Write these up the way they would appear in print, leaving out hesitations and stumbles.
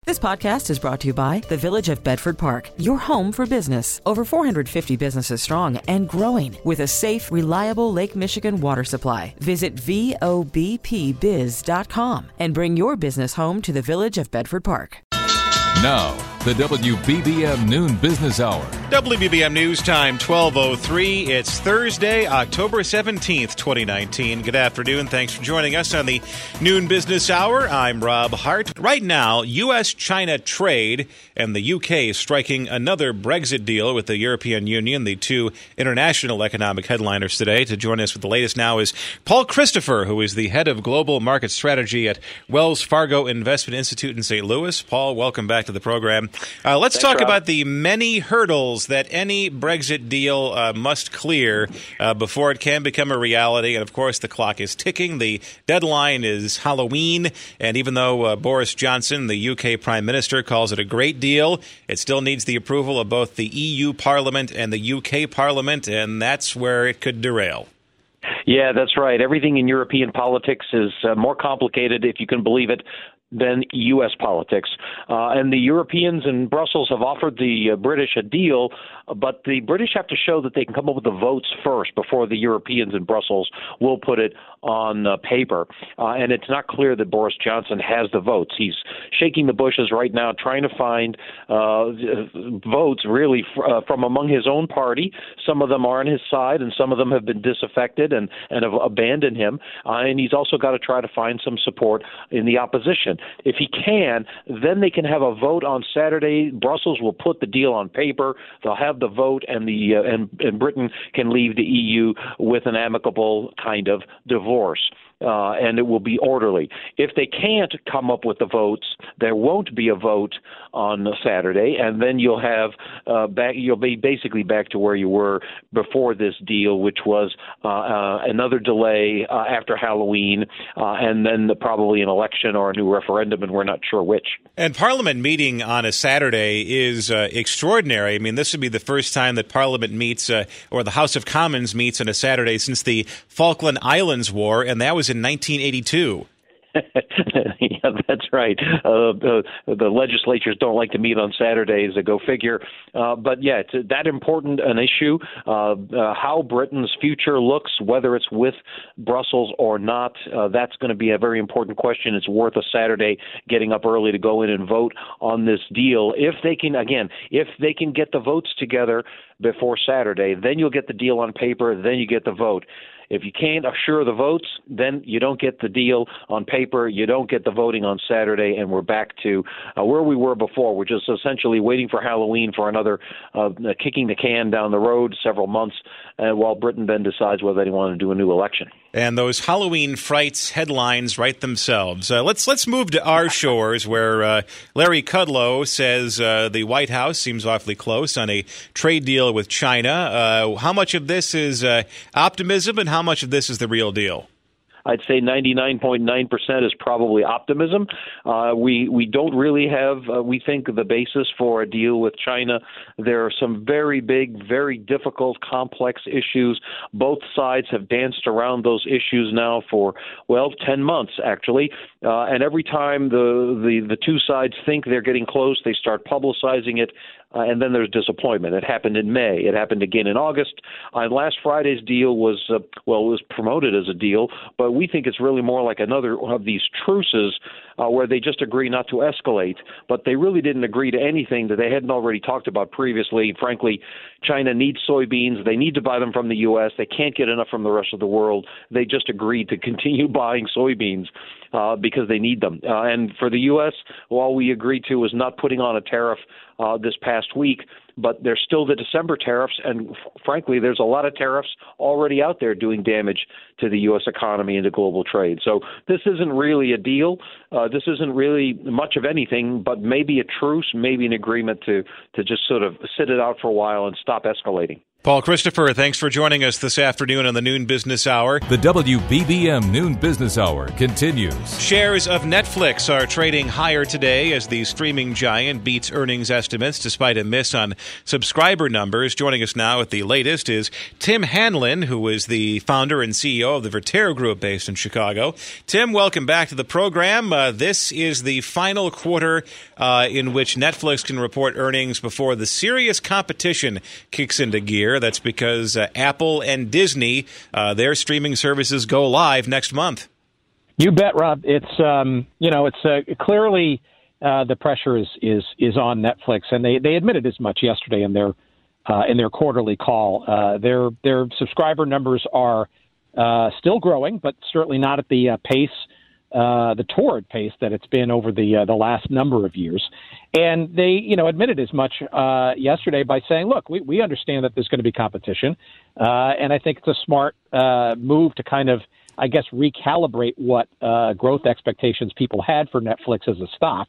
This podcast is brought to you by the Village of Bedford Park, your home for business. Over 450 businesses strong and growing with a safe, reliable Lake Michigan water supply. Visit VOBPBiz.com and bring your business home to the Village of Bedford Park. Now, the WBBM Noon Business Hour. WBBM News Time, 12:03. It's Thursday, October 17th, 2019. Good afternoon. Thanks for joining us on the Noon Business Hour. I'm Rob Hart. Right now, U.S.-China trade and the U.K. striking another Brexit deal with the European Union, the two international economic headliners today. To join us with the latest now is Paul Christopher, who is the head of global market strategy at Wells Fargo Investment Institute in St. Louis. Paul, welcome back to the program. Let's talk about the many hurdles that any Brexit deal must clear before it can become a reality. And, of course, the clock is ticking. The deadline is Halloween. And even though Boris Johnson, the U.K. Prime Minister, calls it a great deal, it still needs the approval of both the EU Parliament and the U.K. Parliament, and that's where it could derail. Yeah, that's right. Everything in European politics is more complicated, if you can believe it, than U.S. politics. And the Europeans in Brussels have offered the British a deal, but the British have to show that they can come up with the votes first before the Europeans in Brussels will put it on paper. And it's not clear that Boris Johnson has the votes. He's shaking the bushes right now, trying to find votes really from among his own party. Some of them are on his side, and some of them have been disaffected and have abandoned him. And he's also got to try to find some support in the opposition. If he can, then they can have a vote on Saturday. Brussels will put the deal on paper. They'll have the vote, and and Britain can leave the EU with an amicable kind of divorce. And it will be orderly. If they can't come up with the votes, there won't be a vote on Saturday, and then you'll have you'll be basically back to where you were before this deal, which was another delay after Halloween, and then probably an election or a new referendum, and we're not sure which. And Parliament meeting on a Saturday is extraordinary. I mean, this would be the first time that Parliament meets, or the House of Commons meets on a Saturday since the Falkland Islands War, and that was in 1982. Yeah, that's right. The legislatures don't like to meet on Saturdays, go figure. But yeah, it's that important an issue. How Britain's future looks, whether it's with Brussels or not, that's going to be a very important question. It's worth a Saturday getting up early to go in and vote on this deal. If they can get the votes together before Saturday, then you'll get the deal on paper, then you get the vote. If you can't assure the votes, then you don't get the deal on paper, you don't get the voting on Saturday, and we're back to where we were before, which is essentially waiting for Halloween for another kicking the can down the road several months, while Britain then decides whether they want to do a new election. And those Halloween frights headlines write themselves. Let's move to our shores, where Larry Kudlow says the White House seems awfully close on a trade deal with China. How much of this is optimism, and how much of this is the real deal? I'd say 99.9% is probably optimism. We don't really have, we think, the basis for a deal with China. There are some very big, very difficult, complex issues. Both sides have danced around those issues now for, 10 months, actually. And every time the two sides think they're getting close, they start publicizing it. And then there's disappointment. It happened in May. It happened again in August. Last Friday's deal was, it was promoted as a deal, but we think it's really more like another of these truces where they just agree not to escalate. But they really didn't agree to anything that they hadn't already talked about previously. Frankly, China needs soybeans. They need to buy them from the U.S. They can't get enough from the rest of the world. They just agreed to continue buying soybeans because they need them. And for the U.S., all we agreed to was not putting on a tariff this past week, but there's still the December tariffs, and frankly, there's a lot of tariffs already out there doing damage to the U.S. economy and to global trade. So this isn't really a deal. This isn't really much of anything, but maybe a truce, maybe an agreement to just sort of sit it out for a while and stop escalating. Paul Christopher, thanks for joining us this afternoon on the Noon Business Hour. The WBBM Noon Business Hour continues. Shares of Netflix are trading higher today as the streaming giant beats earnings estimates despite a miss on subscriber numbers. Joining us now with the latest is Tim Hanlon, who is the founder and CEO of the Vertere Group based in Chicago. Tim, welcome back to the program. This is the final quarter in which Netflix can report earnings before the serious competition kicks into gear. That's because Apple and Disney, their streaming services go live next month. You bet, Rob. It's clearly the pressure is on Netflix, and they admitted as much yesterday in their quarterly call. Their subscriber numbers are still growing, but certainly not at the pace, the torrid pace that it's been over the last number of years. And they, admitted as much yesterday by saying, look, we understand that there's going to be competition. And I think it's a smart move to kind of, I guess, recalibrate what growth expectations people had for Netflix as a stock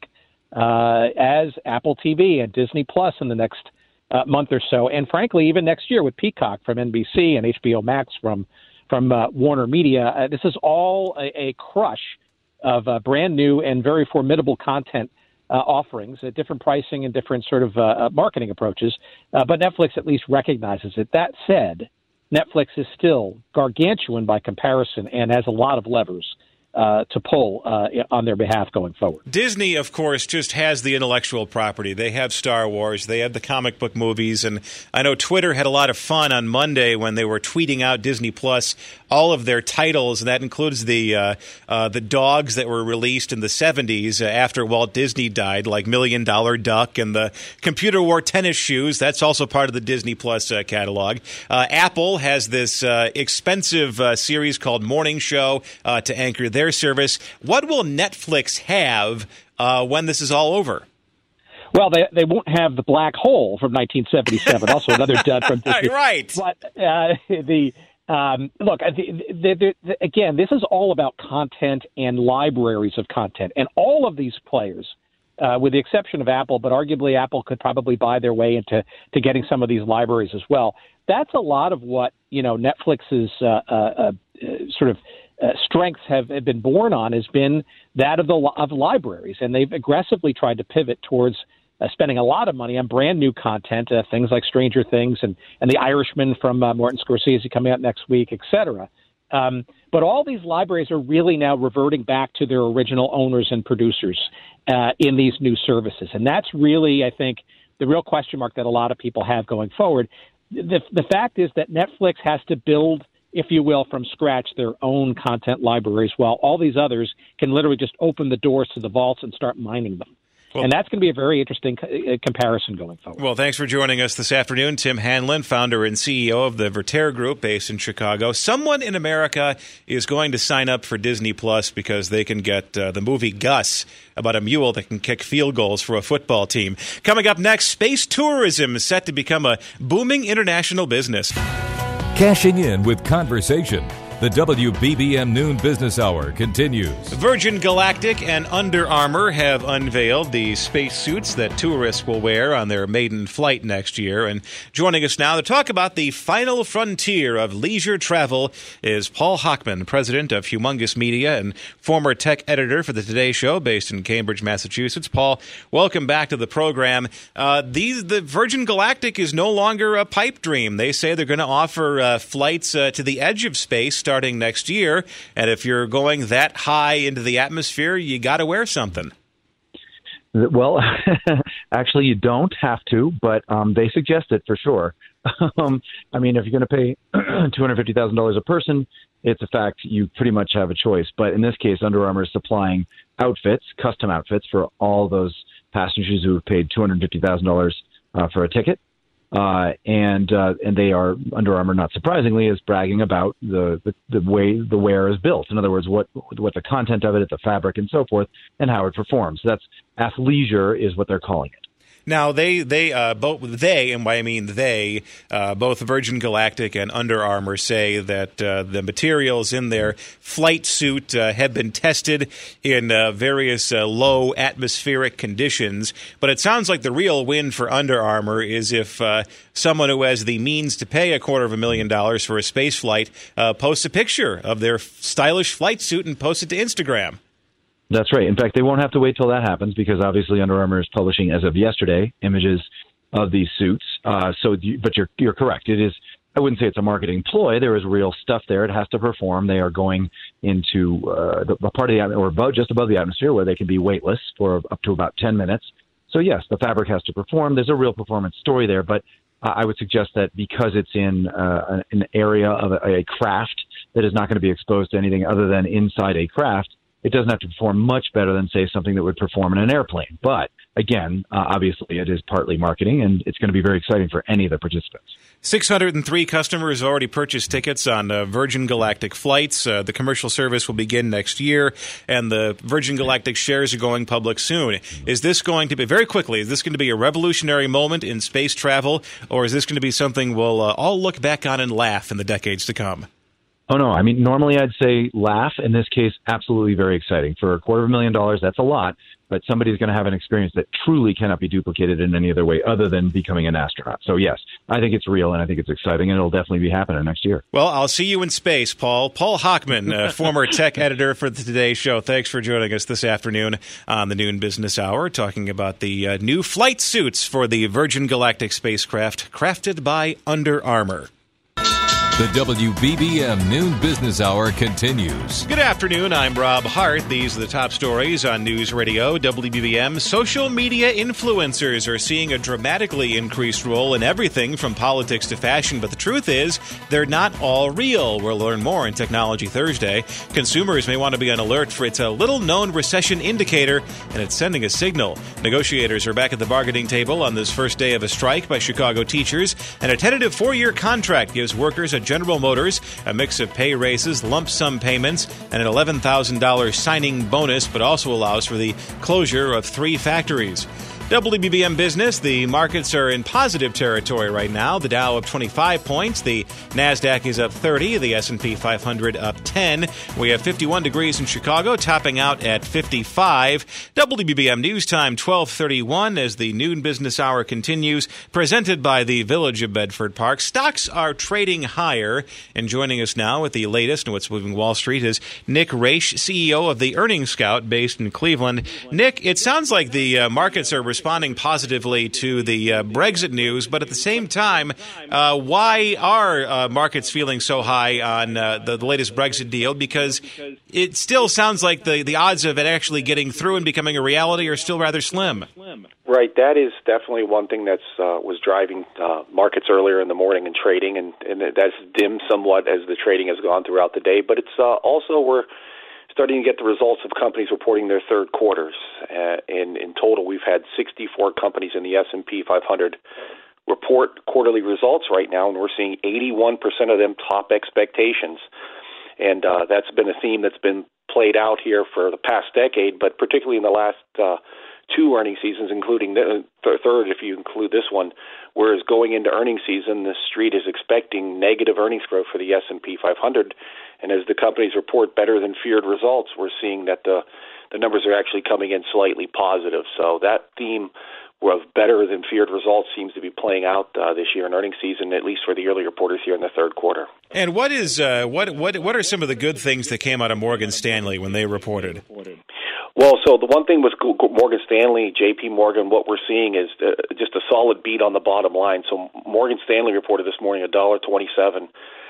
as Apple TV and Disney Plus in the next month or so. And frankly, even next year with Peacock from NBC and HBO Max from Warner Media. This is all a crush of brand new and very formidable content offerings at different pricing and different sort of marketing approaches. But Netflix at least recognizes it. That said, Netflix is still gargantuan by comparison and has a lot of levers to pull on their behalf going forward. Disney, of course, just has the intellectual property. They have Star Wars. They have the comic book movies. And I know Twitter had a lot of fun on Monday when they were tweeting out Disney Plus, all of their titles, and that includes the dogs that were released in the 70s after Walt Disney died, like Million Dollar Duck and the computer wore tennis shoes. That's also part of the Disney Plus catalog. Apple has this expensive series called Morning Show to anchor their service. What will Netflix have when this is all over? Well, they won't have the black hole from 1977, also another dud from Disney. Right. But look, again, this is all about content and libraries of content. And all of these players, with the exception of Apple, but arguably Apple could probably buy their way into getting some of these libraries as well. That's a lot of what, Netflix's sort of strengths have been born on has been that of libraries. And they've aggressively tried to pivot towards spending a lot of money on brand new content, things like Stranger Things and The Irishman from Martin Scorsese coming out next week, et cetera. But all these libraries are really now reverting back to their original owners and producers in these new services. And that's really, I think, the real question mark that a lot of people have going forward. The fact is that Netflix has to build, if you will, from scratch their own content libraries, while all these others can literally just open the doors to the vaults and start mining them. Well, and that's going to be a very interesting comparison going forward. Well, thanks for joining us this afternoon. Tim Hanlon, founder and CEO of the Vertere Group based in Chicago. Someone in America is going to sign up for Disney Plus because they can get the movie Gus, about a mule that can kick field goals for a football team. Coming up next, space tourism is set to become a booming international business. Cashing in with conversation. The WBBM Noon Business Hour continues. Virgin Galactic and Under Armour have unveiled the spacesuits that tourists will wear on their maiden flight next year. And joining us now to talk about the final frontier of leisure travel is Paul Hochman, president of Humongous Media and former tech editor for the Today Show based in Cambridge, Massachusetts. Paul, welcome back to the program. The Virgin Galactic is no longer a pipe dream. They say they're going to offer flights to the edge of space starting next year, and if you're going that high into the atmosphere, you got to wear something. Well, actually, you don't have to, but they suggest it for sure. I mean, if you're going to pay $250,000 a person, it's a fact you pretty much have a choice. But in this case, Under Armour is supplying outfits, custom outfits for all those passengers who have paid $250,000 for a ticket. And they are, Under Armour, not surprisingly, is bragging about the way the wear is built. In other words, what the content of it, the fabric, and so forth, and how it performs. That's athleisure is what they're calling it. Now, both Virgin Galactic and Under Armour say that the materials in their flight suit have been tested in various low atmospheric conditions. But it sounds like the real win for Under Armour is if someone who has the means to pay $250,000 for a space flight posts a picture of their stylish flight suit and posts it to Instagram. That's right. In fact, they won't have to wait till that happens because obviously Under Armour is publishing, as of yesterday, images of these suits. But you're correct. It is. I wouldn't say it's a marketing ploy. There is real stuff there. It has to perform. They are going into the part of the or just above the atmosphere where they can be weightless for up to about 10 minutes. So yes, the fabric has to perform. There's a real performance story there, but I would suggest that because it's in an area of a craft that is not going to be exposed to anything other than inside a craft, it doesn't have to perform much better than, say, something that would perform in an airplane. But, again, obviously it is partly marketing, and it's going to be very exciting for any of the participants. 603 customers already purchased tickets on Virgin Galactic flights. The commercial service will begin next year, and the Virgin Galactic shares are going public soon. Is this going to be, very quickly, is this going to be a revolutionary moment in space travel, or is this going to be something we'll all look back on and laugh in the decades to come? Oh, no. I mean, normally I'd say laugh. In this case, absolutely very exciting. For $250,000, that's a lot, but somebody's going to have an experience that truly cannot be duplicated in any other way other than becoming an astronaut. So, yes, I think it's real, and I think it's exciting, and it'll definitely be happening next year. Well, I'll see you in space, Paul. Paul Hochman, former tech editor for the Today Show. Thanks for joining us this afternoon on the Noon Business Hour, talking about the new flight suits for the Virgin Galactic spacecraft crafted by Under Armour. The WBBM Noon Business Hour continues. Good afternoon. I'm Rob Hart. These are the top stories on News Radio WBBM. Social media influencers are seeing a dramatically increased role in everything from politics to fashion, but the truth is they're not all real. We'll learn more in Technology Thursday. Consumers may want to be on alert for its a little-known recession indicator, and it's sending a signal. Negotiators are back at the bargaining table on this first day of a strike by Chicago teachers, and a tentative 4-year contract gives workers at General Motors a mix of pay raises, lump sum payments, and an $11,000 signing bonus, but also allows for the closure of 3 factories. WBBM Business, the markets are in positive territory right now. The Dow up 25 points. The NASDAQ is up 30. The S&P 500 up 10. We have 51 degrees in Chicago, topping out at 55. WBBM News Time, 12:31, as the Noon Business Hour continues, presented by the Village of Bedford Park. Stocks are trading higher, and joining us now with the latest and what's moving Wall Street is Nick Raish, CEO of the Earnings Scout based in Cleveland. Nick, it sounds like the markets are responding positively to the Brexit news, but at the same time, why are markets feeling so high on the latest Brexit deal? Because it still sounds like the odds of it actually getting through and becoming a reality are still rather slim. Right, that is definitely one thing that's was driving markets earlier in the morning in trading, and that's dimmed somewhat as the trading has gone throughout the day. But it's also we're starting to get the results of companies reporting their third quarters. In total, we've had 64 companies in the S&P 500 report quarterly results right now, and we're seeing 81% of them top expectations. And that's been a theme that's been played out here for the past decade, but particularly in the last 2 earnings seasons, including the third, if you include this one, whereas going into earnings season, the street is expecting negative earnings growth for the S&P 500. And as the companies report better than feared results, we're seeing that the numbers are actually coming in slightly positive. So that theme of better than feared results seems to be playing out this year in earnings season, at least for the early reporters here in the third quarter. And what is what are some of the good things that came out of Morgan Stanley when they reported? Well, so the one thing with Morgan Stanley, J.P. Morgan, what we're seeing is just a solid beat on the bottom line. So Morgan Stanley reported this morning $1.27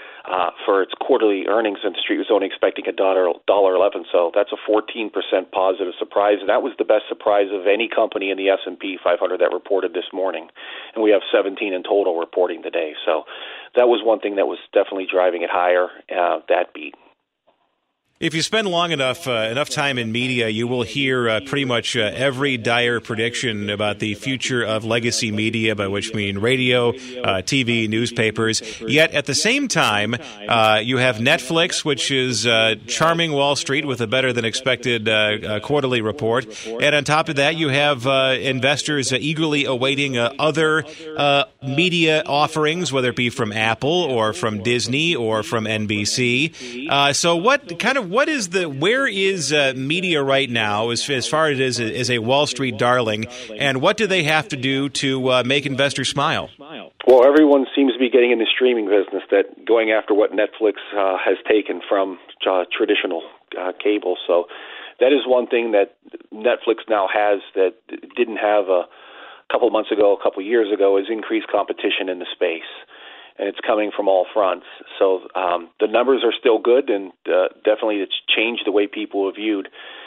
for its quarterly earnings, and the street was only expecting $1.11. So that's a 14% positive surprise, and that was the best surprise of any company in the S&P 500 that reported this morning. And we have 17 in total reporting today. So that was one thing that was definitely driving it higher, that beat. If you spend long enough time in media, you will hear pretty much every dire prediction about the future of legacy media, by which I mean radio, TV, newspapers. Yet at the same time, you have Netflix, which is charming Wall Street with a better than expected quarterly report. And on top of that, you have investors eagerly awaiting other media offerings, whether it be from Apple or from Disney or from NBC. So where is media right now as far as a Wall Street darling, and what do they have to do to make investors smile? Well, everyone seems to be getting in the streaming business, that going after what Netflix has taken from traditional cable. So that is one thing that Netflix now has that didn't have a couple of months ago, a couple of years ago, is increased competition in the space. And it's coming from all fronts. So the numbers are still good, and definitely it's changed the way people have viewed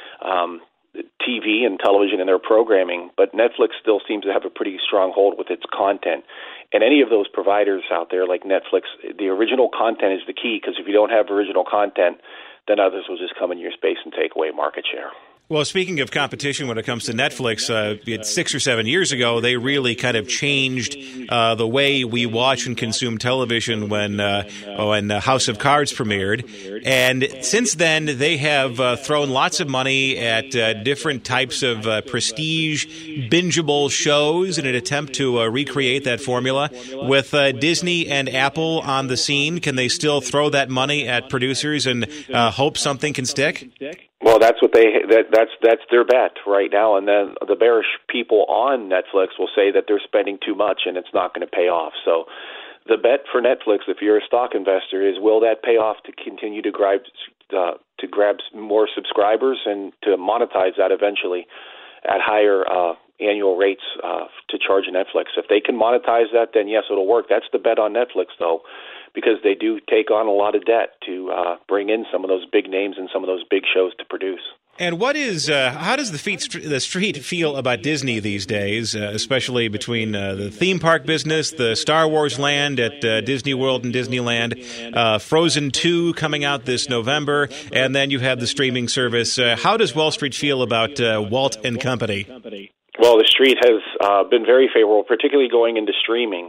TV and television and their programming. But Netflix still seems to have a pretty strong hold with its content. And any of those providers out there like Netflix, the original content is the key, because if you don't have original content, then others will just come in your space and take away market share. Well, speaking of competition, when it comes to Netflix, 6 or 7 years ago, they really kind of changed the way we watch and consume television when House of Cards premiered. And since then, they have thrown lots of money at different types of prestige, bingeable shows in an attempt to recreate that formula. With Disney and Apple on the scene, can they still throw that money at producers and hope something can stick? Well, that's what that's their bet right now. And then the bearish people on Netflix will say that they're spending too much and it's not going to pay off. So the bet for Netflix, if you're a stock investor, is will that pay off to continue to grab more subscribers and to monetize that eventually at higher annual rates to charge Netflix. If they can monetize that, then yes, it'll work. That's the bet on Netflix, though, because they do take on a lot of debt to bring in some of those big names and some of those big shows to produce. And how does the street feel about Disney these days, especially between the theme park business, the Star Wars land at Disney World and Disneyland, Frozen 2 coming out this November, and then you have the streaming service. How does Wall Street feel about Walt and Company? Well, the street has been very favorable, particularly going into streaming.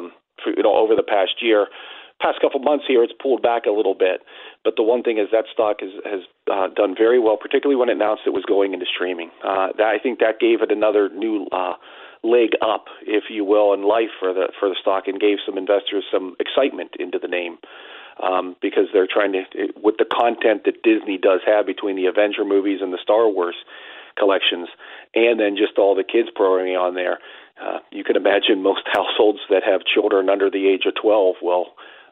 Over the past year. Past couple months here, it's pulled back a little bit. But the one thing is that stock has done very well, particularly when it announced it was going into streaming. I think that gave it another new leg up, if you will, in life for the stock, and gave some investors some excitement into the name. Because they're trying to, with the content that Disney does have between the Avenger movies and the Star Wars collections, and then just all the kids programming on there, you can imagine most households that have children under the age of 12 will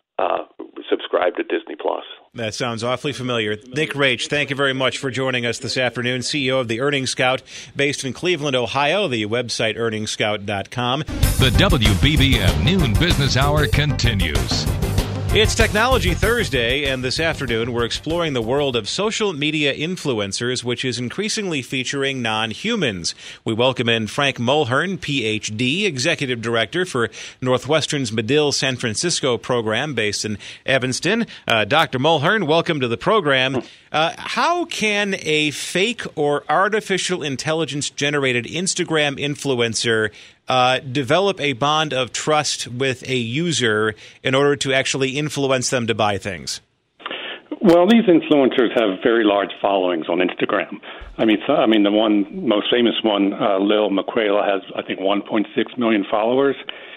subscribe to Disney Plus. That sounds awfully familiar. Nick Rach, thank you very much for joining us this afternoon, CEO of the Earnings Scout, based in Cleveland, Ohio, the website earningsscout.com. The WBBM Noon Business Hour continues. It's Technology Thursday, and this afternoon we're exploring the world of social media influencers, which is increasingly featuring non-humans. We welcome in Frank Mulhern, Ph.D., Executive Director for Northwestern's Medill San Francisco program based in Evanston. Dr. Mulhern, welcome to the program. How can a fake or artificial intelligence-generated Instagram influencer develop a bond of trust with a user in order to actually influence them to buy things? Well, these influencers have very large followings on Instagram. I mean, the one most famous one, Lil Miquela, has, I think, 1.6 million followers.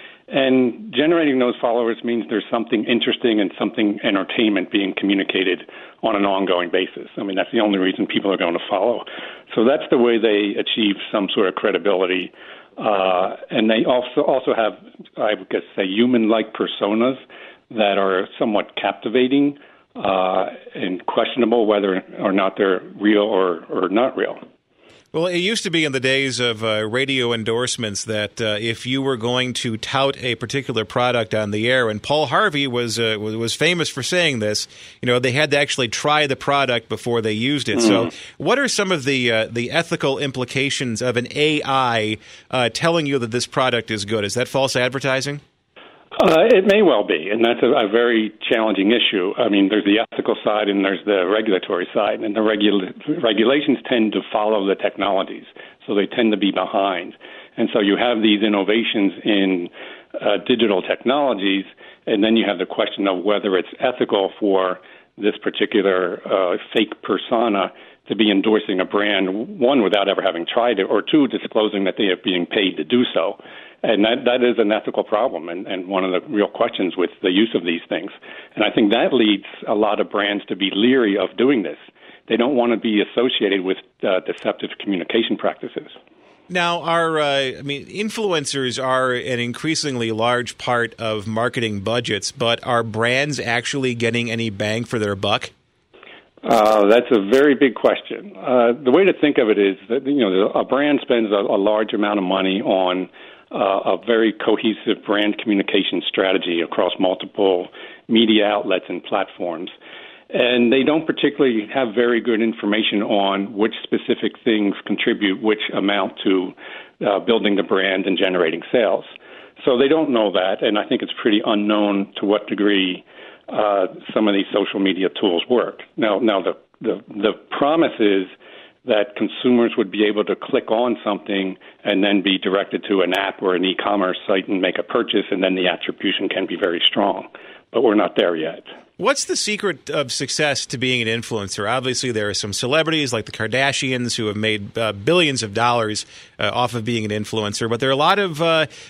And generating those followers means there's something interesting and something entertainment being communicated on an ongoing basis. I mean, that's the only reason people are going to follow. So that's the way they achieve some sort of credibility. And they also have, I would guess, say, human-like personas that are somewhat captivating and questionable whether or not they're real or not real. Well, it used to be in the days of radio endorsements that if you were going to tout a particular product on the air, and Paul Harvey was famous for saying this, they had to actually try the product before they used it. So what are some of the ethical implications of an AI telling you that this product is good? Is that false advertising? It may well be, and that's a very challenging issue. I mean, there's the ethical side and there's the regulatory side, and the regulations tend to follow the technologies, so they tend to be behind. And so you have these innovations in digital technologies, and then you have the question of whether it's ethical for this particular fake persona to be endorsing a brand, one, without ever having tried it, or two, disclosing that they are being paid to do so. And that is an ethical problem and one of the real questions with the use of these things. And I think that leads a lot of brands to be leery of doing this. They don't want to be associated with deceptive communication practices. Now, influencers are an increasingly large part of marketing budgets, but are brands actually getting any bang for their buck? That's a very big question. The way to think of it is that a brand spends a large amount of money on a very cohesive brand communication strategy across multiple media outlets and platforms. And they don't particularly have very good information on which specific things contribute which amount to building the brand and generating sales. So they don't know that, and I think it's pretty unknown to what degree some of these social media tools work. Now the promise is that consumers would be able to click on something and then be directed to an app or an e-commerce site and make a purchase, and then the attribution can be very strong. But we're not there yet. What's the secret of success to being an influencer? Obviously, there are some celebrities like the Kardashians who have made billions of dollars off of being an influencer, but there are a lot of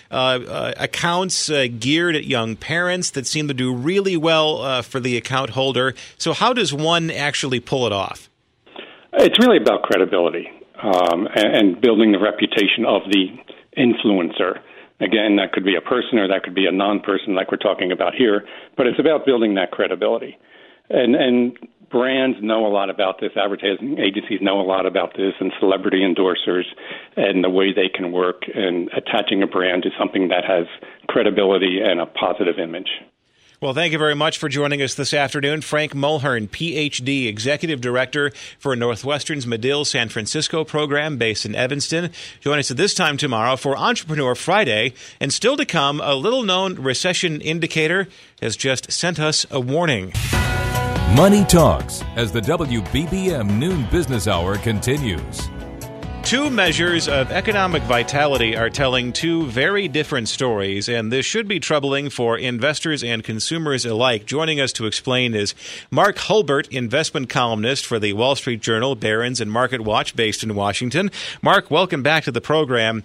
accounts geared at young parents that seem to do really well for the account holder. So how does one actually pull it off? It's really about credibility and building the reputation of the influencer. Again, that could be a person or that could be a non-person like we're talking about here, but it's about building that credibility. And brands know a lot about this, advertising agencies know a lot about this, and celebrity endorsers and the way they can work and attaching a brand to something that has credibility and a positive image. Well, thank you very much for joining us this afternoon. Frank Mulhern, Ph.D., Executive Director for Northwestern's Medill San Francisco program based in Evanston. Join us at this time tomorrow for Entrepreneur Friday. And still to come, a little-known recession indicator has just sent us a warning. Money Talks as the WBBM Noon Business Hour continues. Two measures of economic vitality are telling two very different stories, and this should be troubling for investors and consumers alike. Joining us to explain is Mark Hulbert, investment columnist for the Wall Street Journal, Barron's, and Market Watch based in Washington. Mark, welcome back to the program.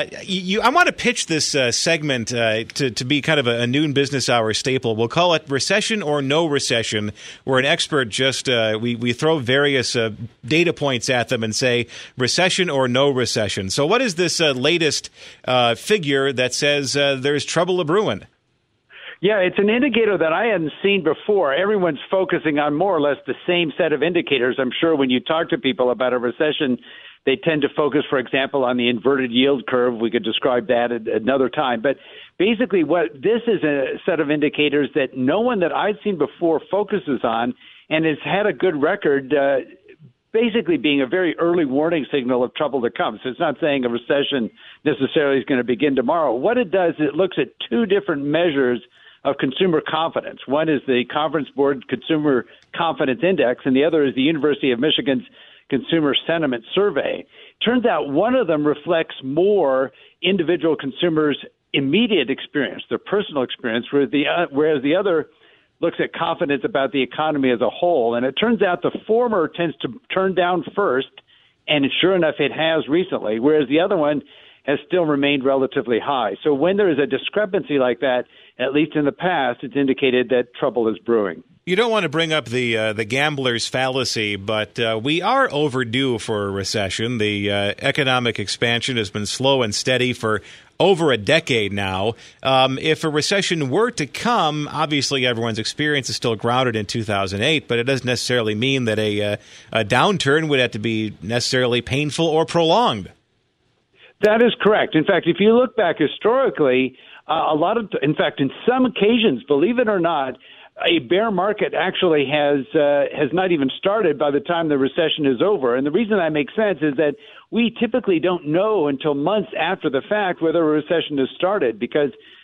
I want to pitch this segment to be kind of a noon business hour staple. We'll call it Recession or No Recession, where an expert just we throw various data points at them and say recession or no recession. So what is this latest figure that says there's trouble a-brewing? Yeah, it's an indicator that I hadn't seen before. Everyone's focusing on more or less the same set of indicators. I'm sure when you talk to people about a recession, they tend to focus, for example, on the inverted yield curve. We could describe that at another time. But basically, what this is a set of indicators that no one that I've seen before focuses on and has had a good record basically being a very early warning signal of trouble to come. So it's not saying a recession necessarily is going to begin tomorrow. What it does is it looks at two different measures of consumer confidence. One is the Conference Board Consumer Confidence Index, and the other is the University of Michigan's Consumer Sentiment Survey. Turns out one of them reflects more individual consumers' immediate experience, their personal experience, whereas the other looks at confidence about the economy as a whole. And it turns out the former tends to turn down first, and sure enough, it has recently, whereas the other one has still remained relatively high. So when there is a discrepancy like that, at least in the past, it's indicated that trouble is brewing. You don't want to bring up the gambler's fallacy, but we are overdue for a recession. The economic expansion has been slow and steady for over a decade now. If a recession were to come, obviously everyone's experience is still grounded in 2008, but it doesn't necessarily mean that a downturn would have to be necessarily painful or prolonged. That is correct. In fact, if you look back historically, in some occasions, believe it or not, a bear market actually has not even started by the time the recession is over. And the reason that makes sense is that we typically don't know until months after the fact whether a recession has started, because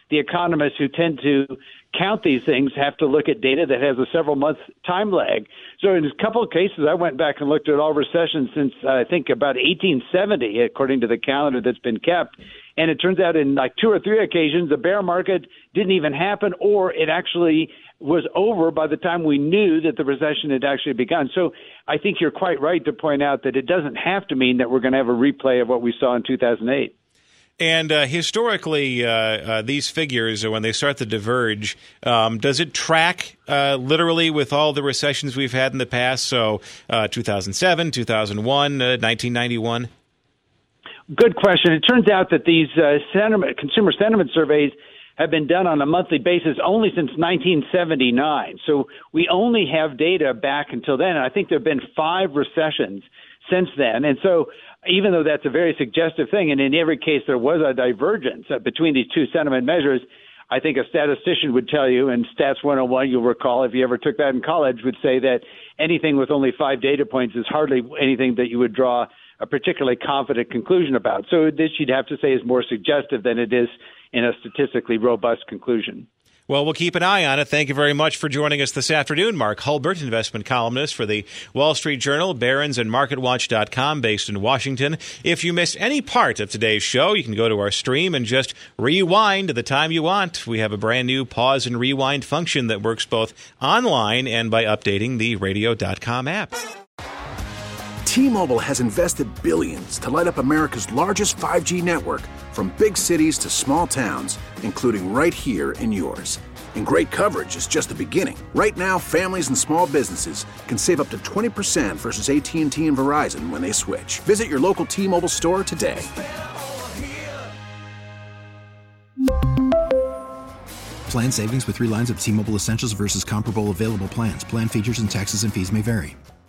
the economists who tend to count these things have to look at data that has a several-month time lag. So in a couple of cases, I went back and looked at all recessions since, I think, about 1870, according to the calendar that's been kept. And it turns out in like 2 or 3 occasions, the bear market didn't even happen, or it actually was over by the time we knew that the recession had actually begun. So I think you're quite right to point out that it doesn't have to mean that we're going to have a replay of what we saw in 2008. And historically, these figures, when they start to diverge, does it track literally with all the recessions we've had in the past? So 2007, 2001, 1991? Good question. It turns out that these consumer sentiment surveys have been done on a monthly basis only since 1979. So we only have data back until then. And I think there have been 5 recessions since then. And so even though that's a very suggestive thing, and in every case there was a divergence between these two sentiment measures, I think a statistician would tell you, and Stats 101, you'll recall if you ever took that in college, would say that anything with only 5 data points is hardly anything that you would draw a particularly confident conclusion about. So this you'd have to say is more suggestive than it is in a statistically robust conclusion. Well, we'll keep an eye on it. Thank you very much for joining us this afternoon. Mark Hulbert, investment columnist for the Wall Street Journal, Barron's, and MarketWatch.com, based in Washington. If you missed any part of today's show, you can go to our stream and just rewind to the time you want. We have a brand new pause and rewind function that works both online and by updating the Radio.com app. T-Mobile has invested billions to light up America's largest 5G network, from big cities to small towns, including right here in yours. And great coverage is just the beginning. Right now, families and small businesses can save up to 20% versus AT&T and Verizon when they switch. Visit your local T-Mobile store today. Plan savings with 3 lines of T-Mobile Essentials versus comparable available plans. Plan features and taxes and fees may vary.